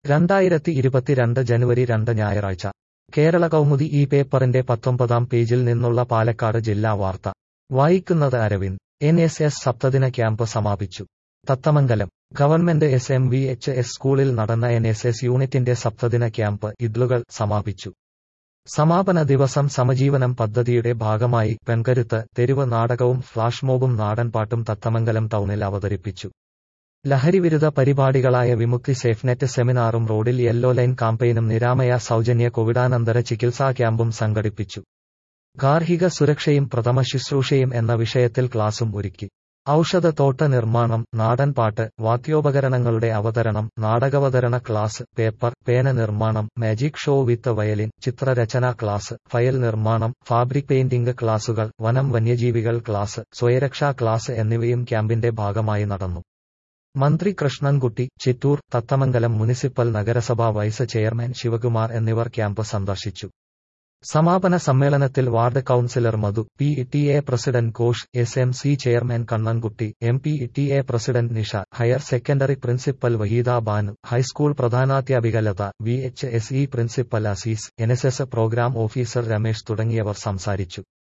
2022 ജനുവരി 2 ഞായറാഴ്ച കേരള കൗമുദി ഈ പേപ്പറിന്റെ 19-ാം പേജിൽ നിന്നുള്ള പാലക്കാട് ജില്ലാ വാർത്ത വായിക്കുന്നത് അരവിന്ദ്. NSS സപ്തദിന ക്യാമ്പ് സമാപിച്ചു. തത്തമംഗലം ഗവൺമെന്റ് SMVHS സ്കൂളിൽ നടന്ന NSS യൂണിറ്റിന്റെ സപ്തദിന ക്യാമ്പ് ഇദ്ലുകൾ സമാപിച്ചു. സമാപന ദിവസം സമജീവനം പദ്ധതിയുടെ ഭാഗമായി പെൺകരുത്ത്, തെരുവ് നാടകവും ഫ്ലാഷ് മോബും നാടൻപാട്ടും തത്തമംഗലം ടൗണിൽ അവതരിപ്പിച്ചു. ലഹരിവിരുദ്ധ പരിപാടികളായ വിമുക്തി സേഫ്നെറ്റ് സെമിനാറും റോഡിൽ യെല്ലോ ലൈൻ കാമ്പയിനും നിരാമയ സൗജന്യ കോവിഡാനന്തര ചികിത്സാ ക്യാമ്പും സംഘടിപ്പിച്ചു. ഗാർഹിക സുരക്ഷയും പ്രഥമ ശുശ്രൂഷയും എന്ന വിഷയത്തിൽ ക്ലാസും ഒരുക്കി. ഔഷധത്തോട്ട നിർമ്മാണം, നാടൻപാട്ട്, വാദ്യോപകരണങ്ങളുടെ അവതരണം, നാടകാവതരണ ക്ലാസ്, പേപ്പർ, പേന നിർമ്മാണം, മാജിക് ഷോ വിത്ത് വയലിൻ, ചിത്രരചനാ ക്ലാസ്, ഫയൽ നിർമ്മാണം, ഫാബ്രിക് പെയിന്റിംഗ് ക്ലാസുകൾ, വനം വന്യജീവികൾ ക്ലാസ്, സ്വയരക്ഷാ ക്ലാസ് എന്നിവയും ക്യാമ്പിന്റെ ഭാഗമായി നടന്നു. മന്ത്രി കൃഷ്ണൻകുട്ടി, ചിറ്റൂർ, തത്തമംഗലം മുനിസിപ്പൽ നഗരസഭാ വൈസ് ചെയർമാൻ ശിവകുമാർ എന്നിവർ ക്യാമ്പ് സന്ദർശിച്ചു. സമാപന സമ്മേളനത്തിൽ ward councillor Madhu, PTA president Ghosh, SMC chairman Kannankutty, MPTA president Nisha, higher secondary principal Waheeda Banu, high school പ്രധാനാധ്യാപിക Latha, VHSE principal Azeez, NSS program officer Ramesh തുടങ്ങിയവർ സംസാരിച്ചു.